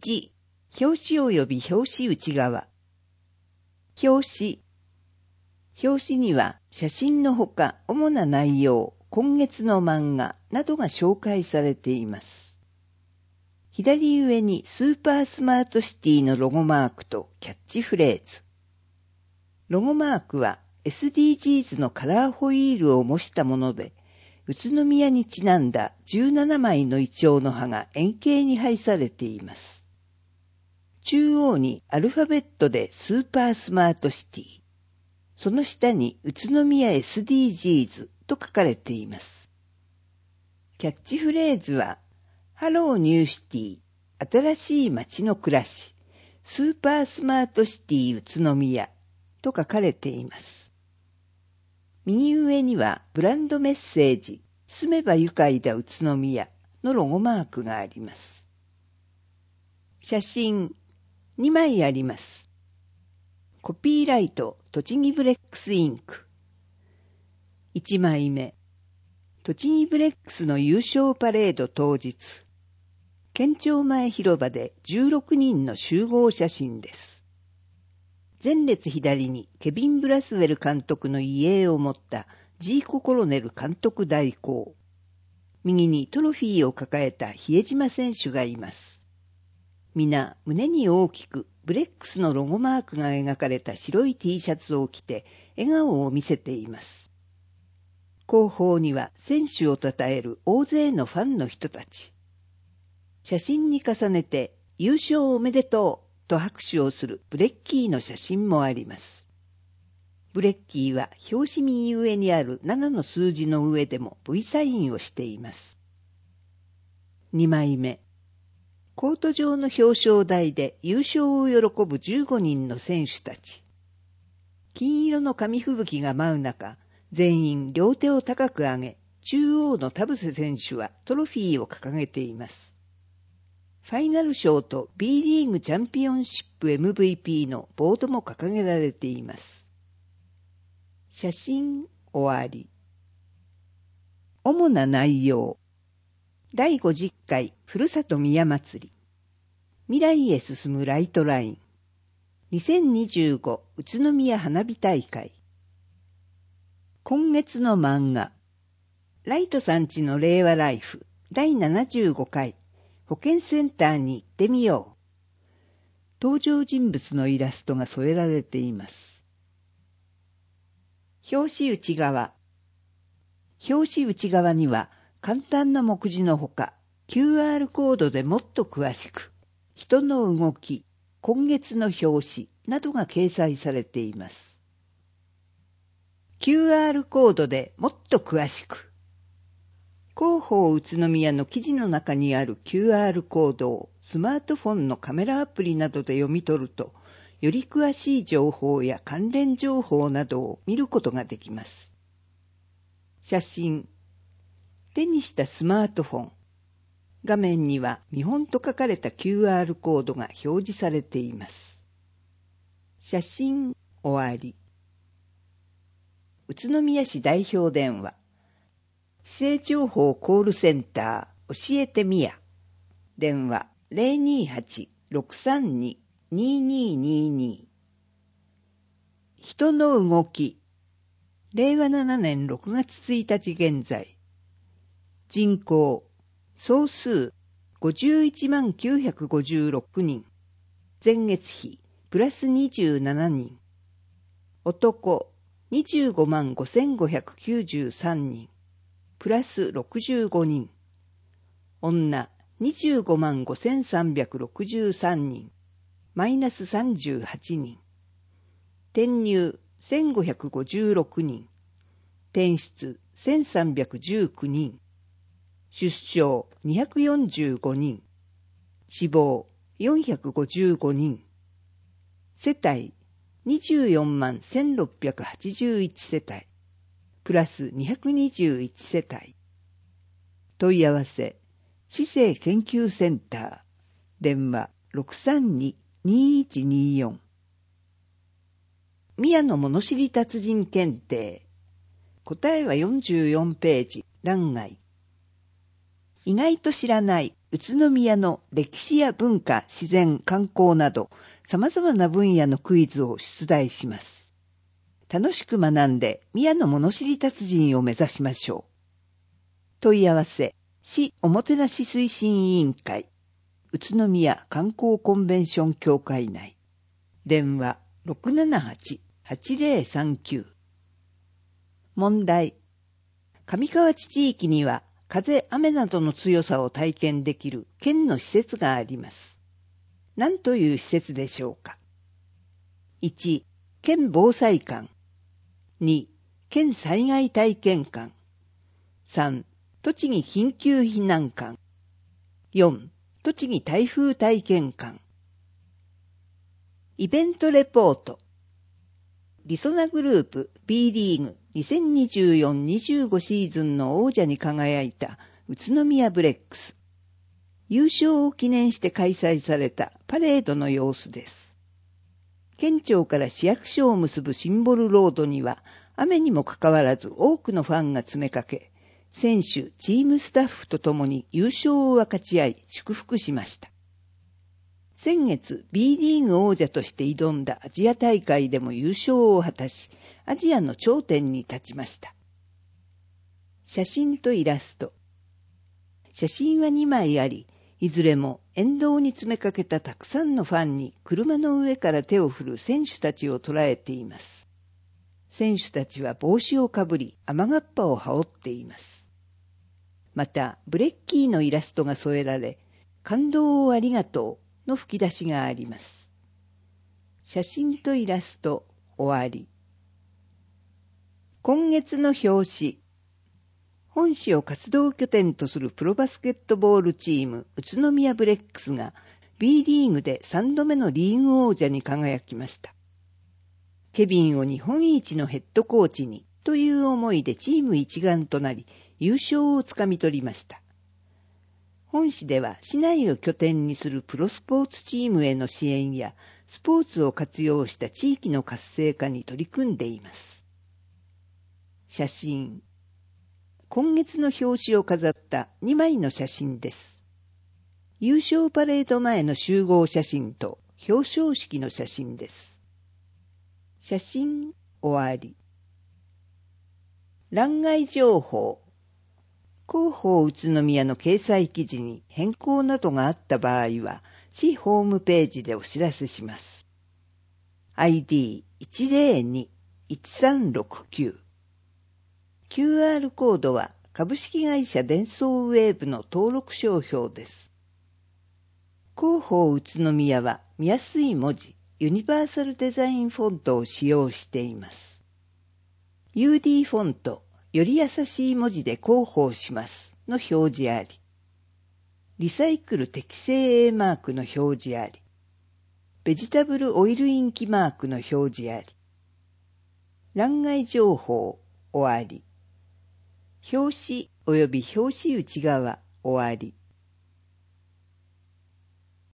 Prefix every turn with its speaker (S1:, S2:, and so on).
S1: 1、表紙及び表紙内側。表紙。表紙には写真のほか主な内容、今月の漫画などが紹介されています。左上にスーパースマートシティのロゴマークとキャッチフレーズ。ロゴマークは SDGs のカラーホイールを模したもので、宇都宮にちなんだ17枚のイチョウの葉が円形に配されています。中央にアルファベットでスーパースマートシティ。その下に宇都宮 SDGs と書かれています。キャッチフレーズは、ハローニューシティ、新しい街の暮らし、スーパースマートシティ宇都宮と書かれています。右上にはブランドメッセージ、住めば愉快だ宇都宮のロゴマークがあります。写真2枚あります。コピーライト、栃木ブレックスインク。1枚目。栃木ブレックスの優勝パレード当日。県庁前広場で16人の集合写真です。前列左にケビン・ブラスウェル監督の遺影を持ったジーコ・コロネル監督代行。右にトロフィーを抱えた比江島選手がいます。皆胸に大きくブレックスのロゴマークが描かれた白い T シャツを着て笑顔を見せています。後方には選手を称える大勢のファンの人たち。写真に重ねて優勝おめでとうと拍手をするブレッキーの写真もあります。ブレッキーは表紙右上にある7の数字の上でも V サインをしています。2枚目。コート上の表彰台で優勝を喜ぶ15人の選手たち。金色の紙吹雪が舞う中、全員両手を高く上げ、中央の田臥選手はトロフィーを掲げています。ファイナル賞と B リーグチャンピオンシップ MVP のボードも掲げられています。写真終わり。主な内容。第50回ふるさと宮祭り。未来へ進むライトライン。2025宇都宮花火大会。今月の漫画。ライトさんちの令和ライフ第75回保健センターに行ってみよう。登場人物のイラストが添えられています。表紙内側。表紙内側には簡単な目次のほか、QR コードでもっと詳しく、人の動き、今月の表紙などが掲載されています。QR コードでもっと詳しく。広報宇都宮の記事の中にある QR コードをスマートフォンのカメラアプリなどで読み取ると、より詳しい情報や関連情報などを見ることができます。写真。手にしたスマートフォン。画面には見本と書かれた QR コードが表示されています。写真終わり。宇都宮市代表電話。市政情報コールセンター教えてみや。電話 028-632-2222。人の動き。令和7年6月1日現在。人口。総数。51956人。前月比。プラス27人。男。255,593人。プラス65人。女。255,363人。マイナス38人。転入。1556人。転出。1319人。出生。245人。死亡。455人。世帯。241,681世帯。プラス221世帯。問い合わせ。市政研究センター。電話 632-2124。宮の物知り達人検定。答えは44ページ、欄外。 意外と知らない宇都宮の歴史や文化、自然、観光など様々な分野のクイズを出題します。楽しく学んで宮の物知り達人を目指しましょう。問い合わせ、市おもてなし推進委員会、宇都宮観光コンベンション協会内。電話 678-8039。問題。上河内地域には風、雨などの強さを体験できる県の施設があります。何という施設でしょうか。1、県防災館。2、県災害体験館。3、栃木緊急避難館。4、栃木台風体験館。イベントレポート。りそなグループ B リーグ2024-25シーズンの王者に輝いた宇都宮ブレックス。優勝を記念して開催されたパレードの様子です。県庁から市役所を結ぶシンボルロードには雨にもかかわらず多くのファンが詰めかけ、選手、チームスタッフとともに優勝を分かち合い祝福しました。先月 B リーグ王者として挑んだアジア大会でも優勝を果たし、アジアの頂点に立ちました。写真とイラスト。写真は2枚あり、いずれも沿道に詰めかけたたくさんのファンに車の上から手を振る選手たちを捉えています。選手たちは帽子をかぶり、雨がっぱを羽織っています。また、ブレッキーのイラストが添えられ、感動をありがとうの吹き出しがあります。写真とイラスト、終わり。今月の表紙。本市を活動拠点とするプロバスケットボールチーム、宇都宮ブレックスが B リーグで3度目のリーグ王者に輝きました。ケビンを日本一のヘッドコーチにという思いでチーム一丸となり、優勝をつかみ取りました。本市では市内を拠点にするプロスポーツチームへの支援やスポーツを活用した地域の活性化に取り組んでいます。写真。今月の表紙を飾った2枚の写真です。優勝パレード前の集合写真と表彰式の写真です。写真終わり。欄外情報。広報宇都宮の掲載記事に変更などがあった場合は、市ホームページでお知らせします。ID102-1369。QR コードは株式会社デンソーウェーブの登録商標です。広報宇都宮は見やすい文字、ユニバーサルデザインフォントを使用しています。UD フォント、より優しい文字で広報しますの表示あり。リサイクル適正 A マークの表示あり。ベジタブルオイルインキマークの表示あり。欄外情報終わり。表紙及び表紙内側終わり。